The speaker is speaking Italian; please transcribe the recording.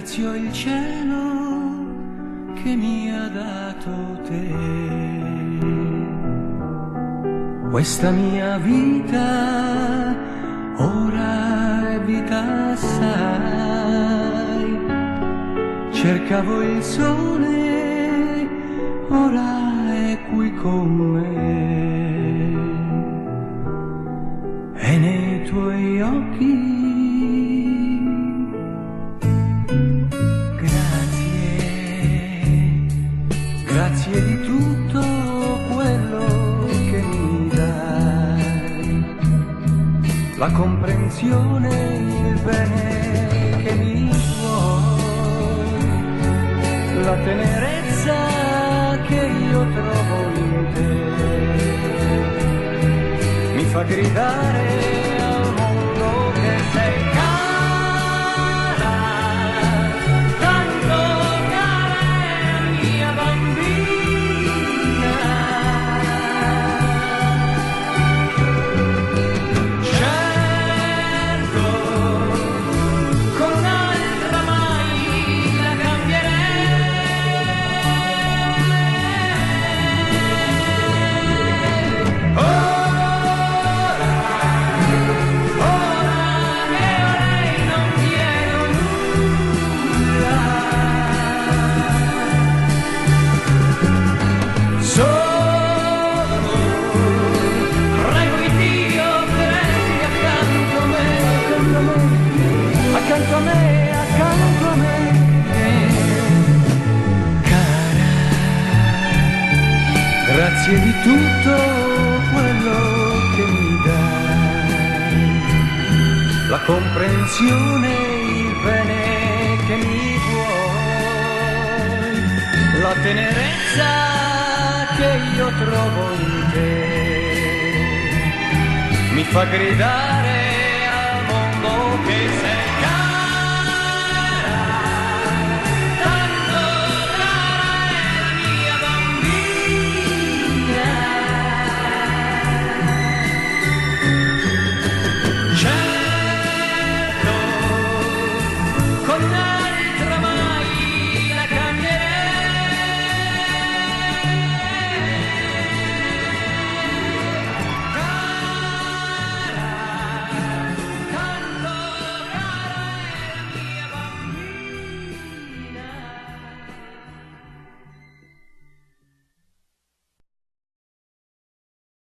ringrazio il cielo che mi ha dato te. Questa mia vita ora è vita assai. Cercavo il sole, ora è qui con me. E nei tuoi occhi grazie di tutto quello che mi dai, la comprensione, il bene che mi vuoi, la tenerezza che io trovo in te, mi fa gridare al mondo che sei accanto a me, cara, grazie di tutto quello che mi dai, la comprensione, il bene che mi vuoi, la tenerezza che io trovo in te, mi fa gridare